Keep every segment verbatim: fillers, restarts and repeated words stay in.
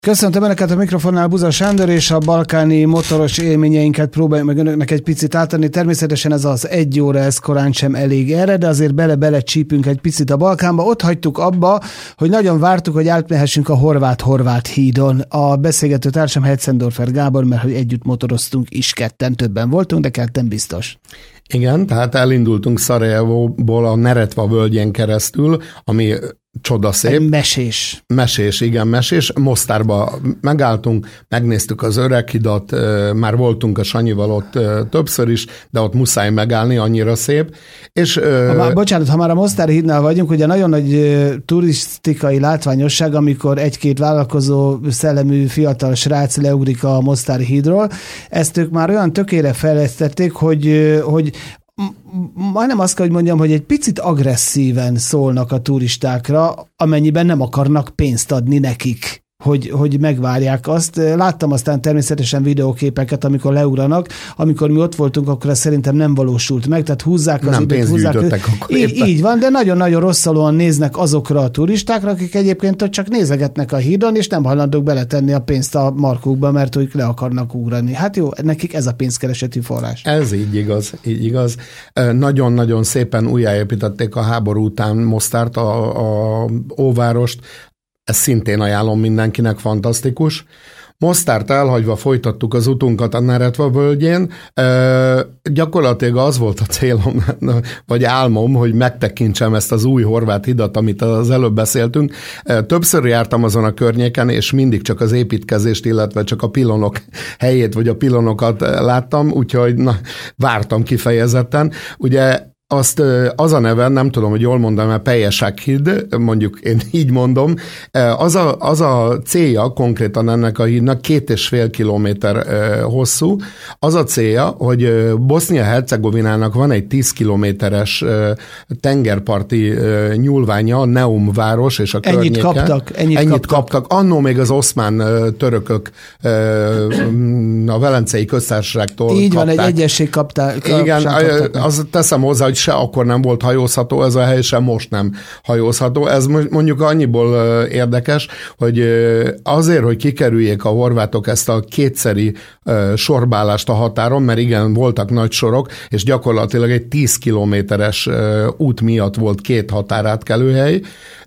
Köszöntöm Önöket a mikrofonnál, Buza Sándor, és a balkáni motoros élményeinket próbáljuk meg Önöknek egy picit átadni. Természetesen ez az egy óra, ez korán sem elég erre, de azért bele-bele csípünk egy picit a Balkánba. Ott hagytuk abba, hogy nagyon vártuk, hogy átmehessünk a horvát-horvát hídon. A beszélgető társam Hetzendorfer Gábor, mert hogy együtt motoroztunk is, ketten, többen voltunk, de ketten biztos. Igen, tehát elindultunk Szarajevóból a Neretva völgyén keresztül, ami csodaszép. Egy mesés. Mesés, igen, mesés. Mostárba megálltunk, megnéztük az Öreghidat, már voltunk a Sanyival ott többször is, de ott muszáj megállni, annyira szép. És, ha már, bocsánat, ha már a Mostári hídnál vagyunk, ugye nagyon nagy turisztikai látványosság, amikor egy-két vállalkozó szellemű fiatal srác leugrik a Mostári hídról. Ezt ők már olyan tökére fejlesztették, hogy, hogy majdnem azt kell, hogy mondjam, hogy egy picit agresszíven szólnak a turistákra, amennyiben nem akarnak pénzt adni nekik, hogy, hogy megvárják azt. Láttam aztán természetesen videóképeket, amikor leugranak, amikor mi ott voltunk, akkor ez szerintem nem valósult meg, tehát húzzák az nem időt, húzzák. Akkor így, így van, de nagyon-nagyon rosszalóan néznek azokra a turistákra, akik egyébként csak nézegetnek a hídon, és nem hajlandók beletenni a pénzt a markukba, mert ők le akarnak ugrani. Hát jó, nekik ez a pénzkereseti forrás. Ez így igaz, így igaz. Nagyon-nagyon szépen újjáépítették a háború után Mostárt, a, a óvárost. Ez szintén ajánlom mindenkinek, fantasztikus. Mostárt elhagyva folytattuk az utunkat a Neretva völgyén. E, gyakorlatilag az volt a célom, vagy álmom, hogy megtekintsem ezt az új horvát hidat, amit az előbb beszéltünk. E, többször jártam azon a környéken, és mindig csak az építkezést, illetve csak a pilonok helyét, vagy a pilonokat láttam, úgyhogy na, vártam kifejezetten. Ugye azt az a neve, nem tudom, hogy jól mondom, mert Pejesák híd, mondjuk én így mondom, az a, az a célja konkrétan ennek a hídnak két és fél kilométer hosszú. Az a célja, hogy Bosznia-Hercegovinának van egy tíz kilométeres tengerparti nyúlványa, a Neum város és a környéke. Ennyit kaptak. Ennyit, ennyit kaptak. kaptak. Annó még az oszmán törökök a Velencei Köztársaságtól így kapták. van, egy egyesség kapták. Igen, az teszem hozzá, hogy se akkor nem volt hajózható ez a hely, sem most nem hajózható. Ez mondjuk annyiból érdekes, hogy azért, hogy kikerüljék a horvátok ezt a kétszeri sorbálást a határon, mert igen, voltak nagy sorok, és gyakorlatilag egy tíz kilométeres út miatt volt két határátkelőhely.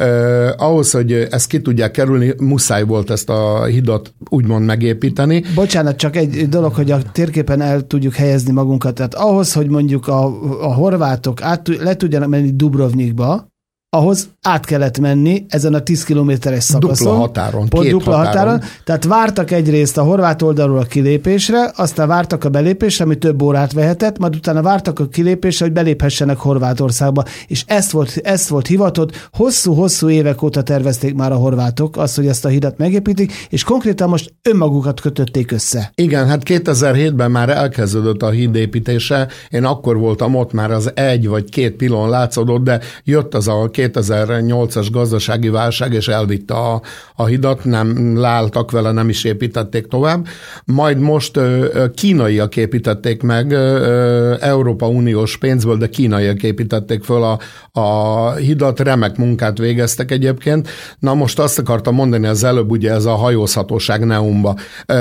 Ahhoz, hogy ezt ki tudják kerülni, muszáj volt ezt a hidat úgymond megépíteni. Bocsánat, csak egy dolog, hogy a térképen el tudjuk helyezni magunkat. Tehát ahhoz, hogy mondjuk a, a horvát át, le tudjanak menni Dubrovnikba, ahhoz át kellett menni ezen a tíz kilométeres szakaszon. Dupla határon, pont két dupla határon. határon. Tehát vártak egyrészt a horvát oldalról a kilépésre, aztán vártak a belépésre, ami több órát vehetett, majd utána vártak a kilépésre, hogy beléphessenek Horvátországba. És ezt volt, ezt volt hivatott. Hosszú-hosszú évek óta tervezték már a horvátok azt, hogy ezt a hidat megépítik, és konkrétan most önmagukat kötötték össze. Igen, hát kétezer-hétben már elkezdődött a híd építése. Én akkor voltam ott, már az egy vagy két pilon látszódott, de jött az a kétezer-nyolcas gazdasági válság, és elvitte a, a hidat, nem láltak vele, nem is építették tovább. Majd most ö, kínaiak építették meg, ö, Európa Uniós pénzből, de kínaiak építették föl a, a hidat, remek munkát végeztek egyébként. Na most azt akartam mondani az előbb, ugye ez a hajózhatóság Neumba.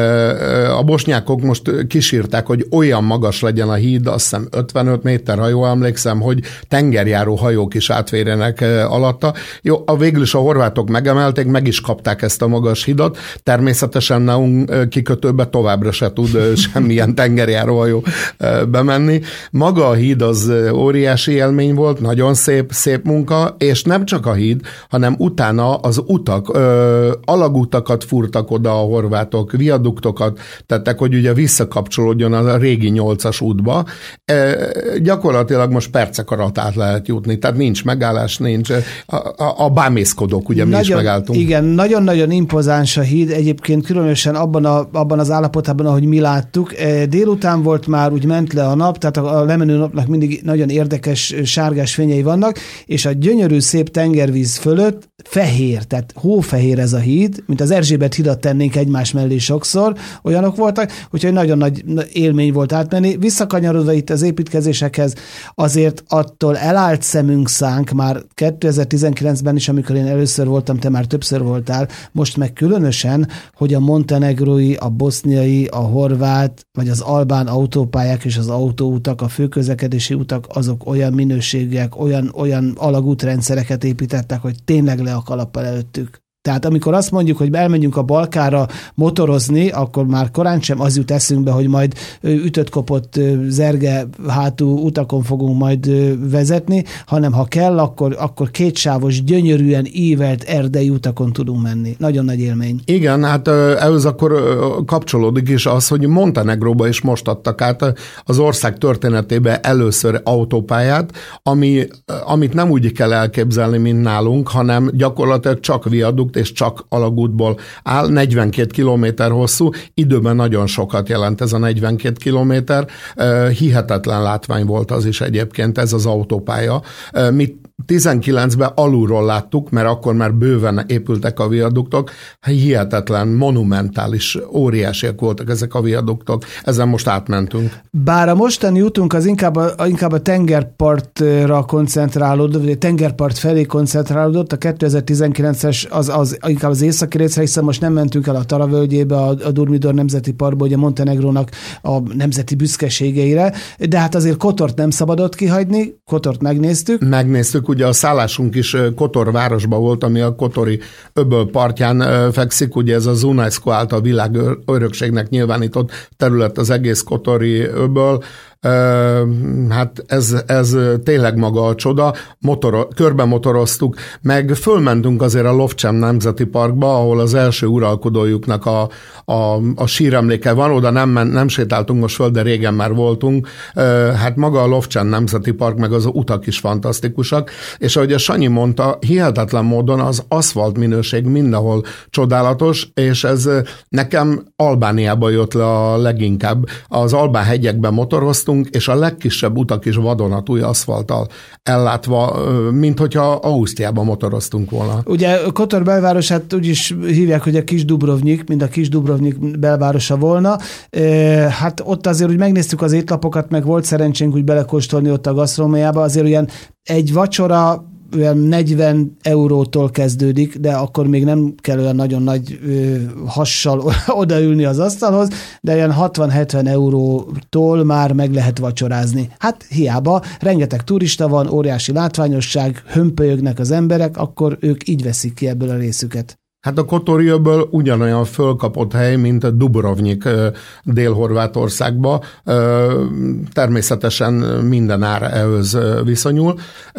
Ö, a bosnyákok most kísírták, hogy olyan magas legyen a híd, azt hiszem ötvenöt méter, ha jól emlékszem, hogy tengerjáró hajók is átférjenek alatta. Jó, a végül is a horvátok megemelték, meg is kapták ezt a magas hidat. Természetesen Neum kikötőbe továbbra se tud semmilyen tengerjáróhajó bemenni. Maga a híd az óriási élmény volt, nagyon szép, szép munka, és nem csak a híd, hanem utána az utak, ö, alagutakat fúrtak oda a horvátok, viaduktokat tettek, hogy ugye visszakapcsolódjon a régi nyolcas útba. E, gyakorlatilag most percek alatt át lehet jutni, tehát nincs megállás, nincs. A, a, a bámészkodók, ugye nagyon, mi is megálltunk. Igen, nagyon-nagyon impozáns a híd, egyébként különösen abban, a, abban az állapotában, ahogy mi láttuk. Délután volt már, úgy ment le a nap, tehát a lemenő napnak mindig nagyon érdekes sárgás fényei vannak, és a gyönyörű szép tengervíz fölött fehér, tehát hófehér ez a híd, mint az Erzsébet hidat tennénk egymás mellé sokszor, olyanok voltak, úgyhogy nagyon nagy élmény volt átmenni. Visszakanyarodva itt az építkezésekhez, azért attól elállt szemünk szánk már kétezer-tizenkilencben is, amikor én először voltam, te már többször voltál, most meg különösen, hogy a montenegrói, a boszniai, a horvát, vagy az albán autópályák és az autóutak, a főközlekedési utak, azok olyan minőségűek, olyan, olyan alagútrendszereket építettek, hogy tényleg le a kalappal előttük. Tehát amikor azt mondjuk, hogy elmegyünk a Balkára motorozni, akkor már korán sem az jut eszünkbe, hogy majd ütött-kopott zerge hátú utakon fogunk majd vezetni, hanem ha kell, akkor, akkor kétsávos, gyönyörűen ívelt erdei utakon tudunk menni. Nagyon nagy élmény. Igen, hát ehhez akkor kapcsolódik is az, hogy Montenegróba is most adtak át az ország történetében először autópályát, ami, amit nem úgy kell elképzelni, mint nálunk, hanem gyakorlatilag csak viadukt és csak alagútból áll, negyvenkét kilométer hosszú, időben nagyon sokat jelent ez a negyvenkét kilométer, hihetetlen látvány volt az is egyébként ez az autópálya. Mi tizenkilencben alulról láttuk, mert akkor már bőven épültek a viaduktok, hihetetlen, monumentális, óriásiak voltak ezek a viaduktok, ezen most átmentünk. Bár a mostani útunk az inkább a, inkább a tengerpartra koncentrálódott, vagy a tengerpart felé koncentrálódott, a kétezer-tizenkilences az, az inkább az északi részre, hiszen most nem mentünk el a Tara völgyébe, a, a Durmidor nemzeti parkba, ugye Montenegrónak a nemzeti büszkeségeire, de hát azért Kotort nem szabadott kihagyni, Kotort megnéztük. Megnéztük, ugye a szállásunk is Kotor városban volt, ami a kotori öböl partján fekszik, ugye ez az UNESCO által világörökségnek nyilvánított terület az egész kotori öböl. Hát ez, ez tényleg maga a csoda, motor, körbe motoroztuk, meg fölmentünk azért a Lovcsem Nemzeti Parkba, ahol az első uralkodójuknak a, a, a síremléke van, oda nem, nem sétáltunk most föl, de régen már voltunk. Hát maga a Lovcsem Nemzeti Park, meg az utak is fantasztikusak, és ahogy a Sanyi mondta, hihetetlen módon az aszfalt minőség mindenhol csodálatos, és ez nekem Albániába jött le a leginkább. Az Albán hegyekben motoroztunk, és a legkisebb utak is vadonatúj aszfalttal ellátva, mint hogyha Ausztriában motoroztunk volna. Ugye Kotor belvárosát úgy is hívják, hogy a Kis Dubrovnik, mint a Kis Dubrovnik belvárosa volna. Hát ott azért úgy megnéztük az étlapokat, meg volt szerencsénk úgy belekóstolni ott a gasztronómiába, azért olyan egy vacsora olyan negyven eurótól kezdődik, de akkor még nem kell olyan nagyon nagy ö, hassal odaülni az asztalhoz, de olyan hatvan-hetven eurótól már meg lehet vacsorázni. Hát hiába, rengeteg turista van, óriási látványosság, hömpölyögnek az emberek, akkor ők így veszik ki ebből a részüket. Hát a Kotorjöböl ugyanolyan fölkapott hely, mint a Dubrovnik Dél-Horvátországba. Természetesen minden ár ehhez viszonyul.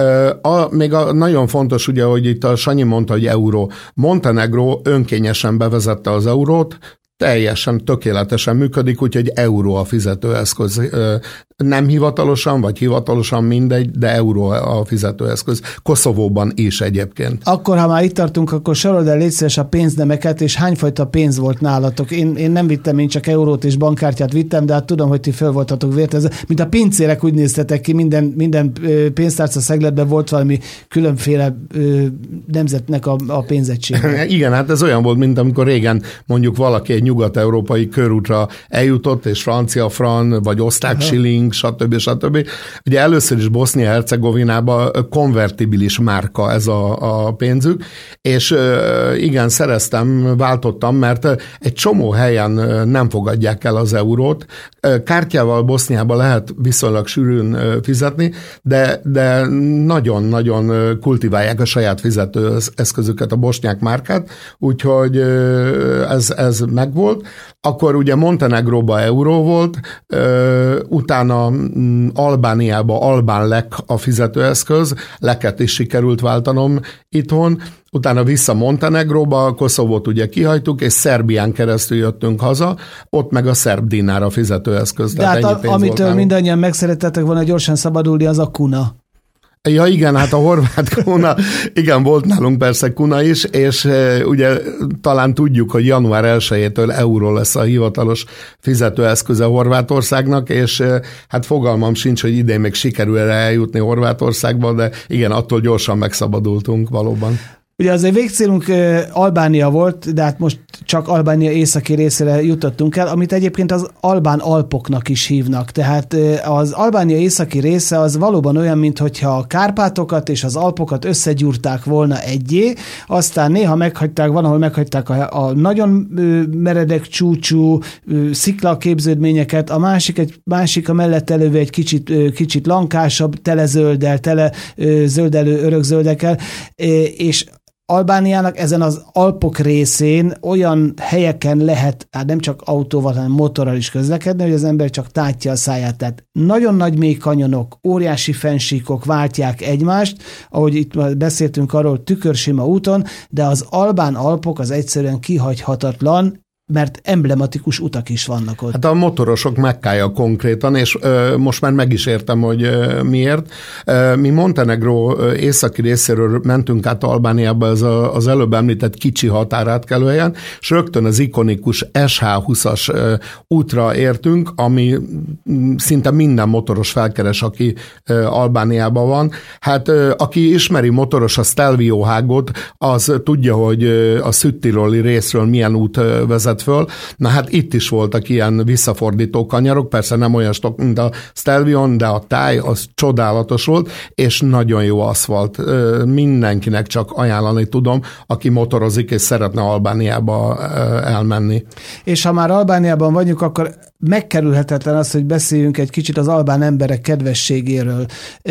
A, még a, nagyon fontos, ugye, hogy itt a Sanyi mondta, hogy euró. Montenegró önkényesen bevezette az eurót, teljesen tökéletesen működik, úgyhogy euró a fizetőeszköz. Nem hivatalosan, vagy hivatalosan mindegy, de euró a fizetőeszköz. Koszovóban is egyébként. Akkor, ha már itt tartunk, akkor sorold el légy szíves a pénznemeket, és hányfajta pénz volt nálatok? Én, én nem vittem, én csak eurót és bankkártyát vittem, de hát tudom, hogy ti föl voltatok vértezve. Mint a pincérek úgy néztetek ki, minden, minden pénztárca szegletben volt valami különféle nemzetnek a, a pénzegysége. Igen, hát ez olyan volt, mint amikor régen mondjuk valaki egy nyugat-európai körútra eljutott, és francia fran, vagy osztrák shilling, stb. stb. Ugye először is Bosznia-Hercegovinában konvertibilis márka ez a, a pénzük, és igen, szereztem, váltottam, mert egy csomó helyen nem fogadják el az eurót. Kártyával Boszniában lehet viszonylag sűrűn fizetni, de, de nagyon-nagyon kultiválják a saját fizetőeszközüket, a bosnyák márkát, úgyhogy ez, ez megvolt. Akkor ugye Montenegróba euró volt, utána Albániába albán lek a fizetőeszköz, leket is sikerült váltanom itthon, utána vissza Montenegróba, Koszovót ugye kihajtuk, és Szerbián keresztül jöttünk haza, ott meg a szerb dinár a fizetőeszköz. De hát a, amitől mindannyian megszerettetek volna gyorsan szabadulni, az a kuna. Ja igen, hát a horvát kuna, igen, volt nálunk persze kuna is, és e, ugye talán tudjuk, hogy január elsejétől euró lesz a hivatalos fizetőeszköze Horvátországnak, és e, hát fogalmam sincs, hogy idén még sikerül eljutni Horvátországba, de igen, attól gyorsan megszabadultunk valóban. Ugye azért végcélunk Albánia volt, de hát most csak Albánia északi részére jutottunk el, amit egyébként az Albán Alpoknak is hívnak. Tehát az Albánia északi része az valóban olyan, mintha a Kárpátokat és az Alpokat összegyúrták volna egyé, aztán néha meghagyták, van, ahol meghagyták a, a nagyon meredek csúcsú sziklaképződményeket, a másik, egy másik a mellett előve egy kicsit, kicsit lankásabb, tele zölddel, tele zöldelő örökzöldekkel, és Albániának ezen az Alpok részén olyan helyeken lehet, hát nem csak autóval, hanem motorral is közlekedni, hogy az ember csak tátja a száját. Tehát nagyon nagy mély kanyonok, óriási fennsíkok váltják egymást, ahogy itt beszéltünk arról, tükörsima úton, de az albán Alpok az egyszerűen kihagyhatatlan, mert emblematikus utak is vannak ott. Hát a motorosok Mekkája konkrétan, és ö, most már meg is értem, hogy ö, miért. Ö, mi Montenegró ö, északi részéről mentünk át Albániába, az, a, az előbb említett kicsi határátkelőhelyen, és rögtön az ikonikus es há húszas ö, útra értünk, ami szinte minden motoros felkeres, aki ö, Albániában van. Hát ö, aki ismeri motoros a Stelvio hágot, az tudja, hogy ö, a Südtiroli részről milyen út ö, vezet föl. Na hát itt is voltak ilyen visszafordító kanyarok, persze nem olyan stok, mint a Stelvion, de a táj az csodálatos volt, és nagyon jó aszfalt. Mindenkinek csak ajánlani tudom, aki motorozik, és szeretne Albániába elmenni. És ha már Albániában vagyunk, akkor megkerülhetetlen az, hogy beszéljünk egy kicsit az albán emberek kedvességéről.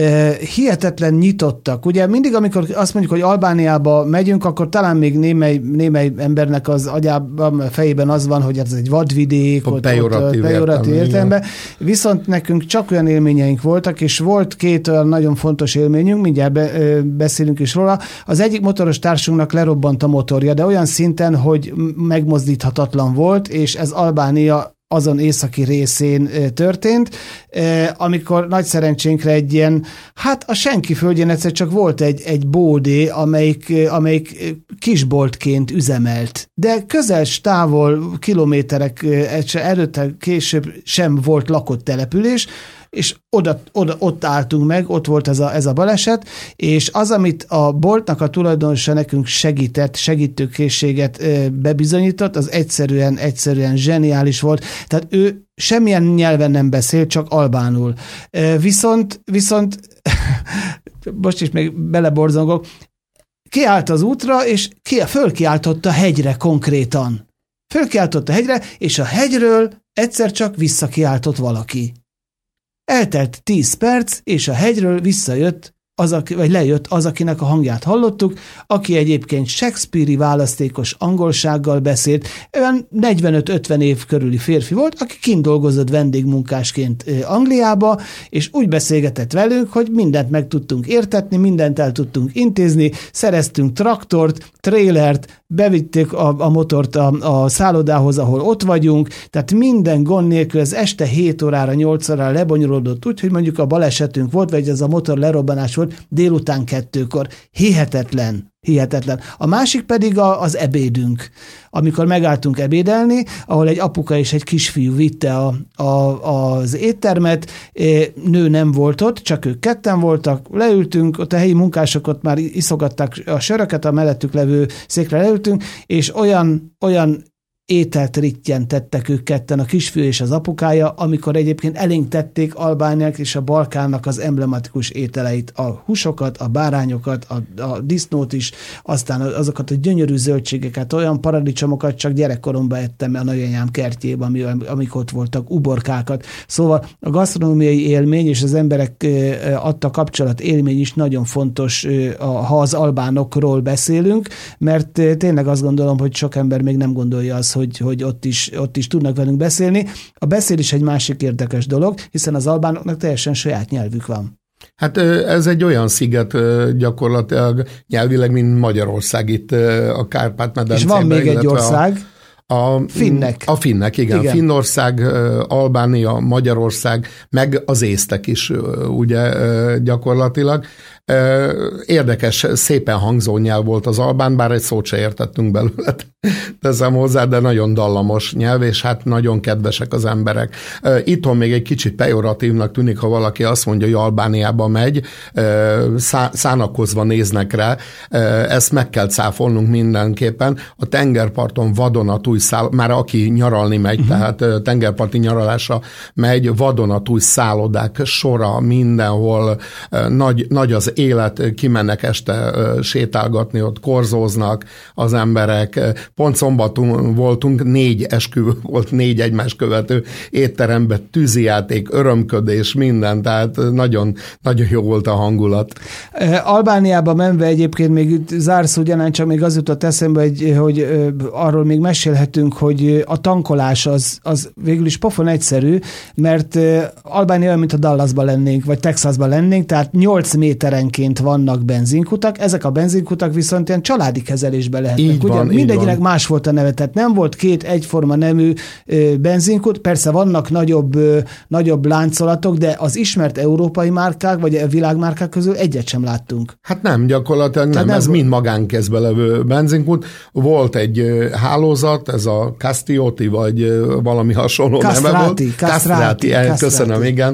Hihetetlen nyitottak. Ugye mindig, amikor azt mondjuk, hogy Albániába megyünk, akkor talán még némely, némely embernek az agyában, fejében az van, hogy ez egy vadvidék, ott, pejoratív, ott, pejoratív értelemben. Viszont nekünk csak olyan élményeink voltak, és volt két olyan nagyon fontos élményünk, mindjárt be, beszélünk is róla. Az egyik motoros társunknak lerobbant a motorja, de olyan szinten, hogy megmozdíthatatlan volt, és ez Albánia azon északi részén történt, amikor nagy szerencsénkre egy ilyen, hát a senki földjén egyszer csak volt egy, egy bódé, amelyik, amelyik kisboltként üzemelt. De közel távol, kilométerek előtte később sem volt lakott település, és oda, oda, ott álltunk meg, ott volt ez a, ez a baleset, és az, amit a boltnak a tulajdonosa nekünk segített, segítőkészséget bebizonyított, az egyszerűen, egyszerűen zseniális volt. Tehát ő semmilyen nyelven nem beszél, csak albánul. Viszont, viszont most is még beleborzongok, kiállt az útra, és ki, fölkiáltott a hegyre konkrétan. Fölkiáltott a hegyre, és a hegyről egyszer csak visszakiáltott valaki. Eltelt tíz perc, és a hegyről visszajött, az, aki, vagy lejött az, akinek a hangját hallottuk, aki egyébként Shakespeare-i választékos angolsággal beszélt, olyan negyvenöt-ötven év körüli férfi volt, aki kint dolgozott vendégmunkásként Angliába, és úgy beszélgetett velünk, hogy mindent meg tudtunk értetni, mindent el tudtunk intézni, szereztünk traktort, trélert, bevitték a, a motort a, a szállodához, ahol ott vagyunk, tehát minden gond nélkül ez este hét órára, nyolc órára lebonyolódott úgy, hogy mondjuk a balesetünk volt, vagy ez a motor lerobbanás volt délután kettőkor. Hihetetlen. Hihetetlen. A másik pedig a, az ebédünk. Amikor megálltunk ebédelni, ahol egy apuka és egy kisfiú vitte a, a, az éttermet, nő nem volt ott, csak ők ketten voltak, leültünk, ott a helyi munkások ott már iszogatták a söröket, a mellettük levő székre leültünk, és olyan, olyan ételt rittyentettek ők ketten, a kisfiú és az apukája, amikor egyébként elénk tették Albániák és a Balkánnak az emblematikus ételeit, a húsokat, a bárányokat, a, a disznót is, aztán azokat a gyönyörű zöldségeket, olyan paradicsomokat csak gyerekkoromban ettem a nagyanyám kertjében, amik ott voltak, uborkákat. Szóval a gasztronómiai élmény és az emberek adta kapcsolat élmény is nagyon fontos, ha az albánokról beszélünk, mert tényleg azt gondolom, hogy sok ember még nem gondolja azt, hogy, hogy ott, is, ott is tudnak velünk beszélni. A beszélés egy másik érdekes dolog, hiszen az albánoknak teljesen saját nyelvük van. Hát ez egy olyan sziget gyakorlatilag nyelvileg, mint Magyarország itt a Kárpát-medencében. És van még egy ország, a, finnek. A finnek, igen. igen. Finnország, Albánia, Magyarország, meg az észtek is ugye gyakorlatilag. Érdekes, szépen hangzó nyelv volt az albán, bár egy szót se értettünk belőle, teszem hozzá, de nagyon dallamos nyelv, és hát nagyon kedvesek az emberek. Itthon még egy kicsit pejoratívnak tűnik, ha valaki azt mondja, hogy Albániába megy, szánakozva néznek rá, ezt meg kell cáfolnunk mindenképpen. A tengerparton vadonatúj száll, már aki nyaralni megy, uh-huh. tehát tengerparti nyaralásra megy, vadonatúj szállodák sora mindenhol, nagy, nagy az élet, kimennek este sétálgatni, ott korzóznak az emberek. Pont szombaton voltunk, négy esküvő volt, négy egymás követő étteremben, tűzijáték, örömködés, minden, tehát nagyon, nagyon jó volt a hangulat. Albániába menve egyébként még zárszó gyanán csak még az jutott eszembe, hogy, hogy arról még mesélhetünk, hogy a tankolás az, az végül is pofon egyszerű, mert Albánia olyan, mint a Dallasban lennénk, vagy Texasban lennénk, tehát nyolc méterenként vannak benzinkutak, ezek a benzinkutak viszont ilyen családi kezelésbe lehetnek. Így van, ugye? Mindegyiknek más volt a neve, tehát nem volt két egyforma nemű benzinkut, persze vannak nagyobb, nagyobb láncolatok, de az ismert európai márkák, vagy a világmárkák közül egyet sem láttunk. Hát nem, gyakorlatilag nem, nem ez mind magánkezbe levő benzinkút. Volt egy hálózat, ez a Castioti, vagy valami hasonló Castrati, neve volt. Castrati, Castrati, köszönöm, igen.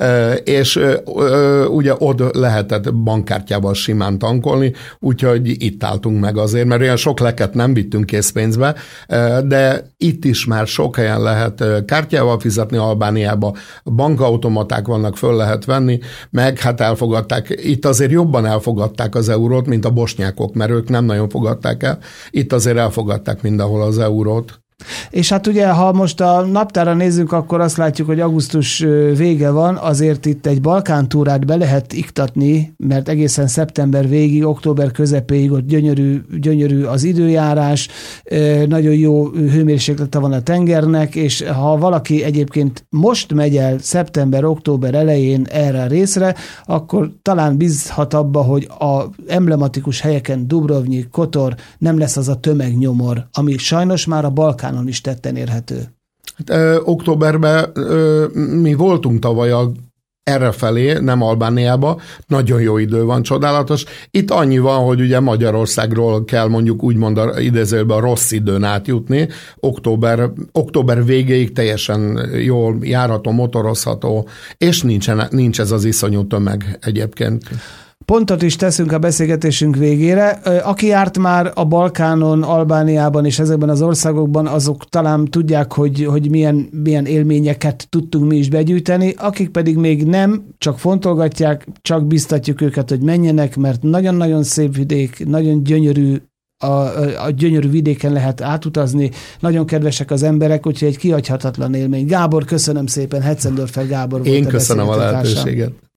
És ugye ott lehetett bankkártyával simán tankolni, úgyhogy itt álltunk meg azért, mert olyan sok leket nem vittünk készpénzbe, de itt is már sok helyen lehet kártyával fizetni, Albániában bankautomaták vannak, föl lehet venni, meg hát elfogadták, itt azért jobban elfogadták az eurót, mint a bosnyákok, mert ők nem nagyon fogadták el, itt azért elfogadták mindenhol az eurót. És hát ugye, ha most a naptára nézzünk, akkor azt látjuk, hogy augusztus vége van, azért itt egy Balkántúrát be lehet iktatni, mert egészen szeptember végig, október közepéig ott gyönyörű, gyönyörű az időjárás, nagyon jó hőmérséklete van a tengernek, és ha valaki egyébként most megy el szeptember-október elején erre a részre, akkor talán bízhat abba, hogy a emblematikus helyeken, Dubrovnik, Kotor nem lesz az a tömegnyomor, ami sajnos már a Balkán is tetten érhető. Hát, ö, októberben ö, mi voltunk tavaly a errefelé, nem Albániába, nagyon jó idő van, csodálatos. Itt annyi van, hogy ugye Magyarországról kell mondjuk úgymond a, idézőben a rossz időn átjutni. Október, október végéig teljesen jól járható, motorozható, és nincsen, nincs ez az iszonyú tömeg egyébként. Pontot is teszünk a beszélgetésünk végére. Aki járt már a Balkánon, Albániában és ezekben az országokban, azok talán tudják, hogy, hogy milyen, milyen élményeket tudtunk mi is begyűjteni. Akik pedig még nem, csak fontolgatják, csak biztatjuk őket, hogy menjenek, mert nagyon-nagyon szép vidék, nagyon gyönyörű, a, a gyönyörű vidéken lehet átutazni, nagyon kedvesek az emberek, úgyhogy egy kihagyhatatlan élmény. Gábor, köszönöm szépen, Hetzendorfer Gábor volt. Én köszönöm a lehetőséget.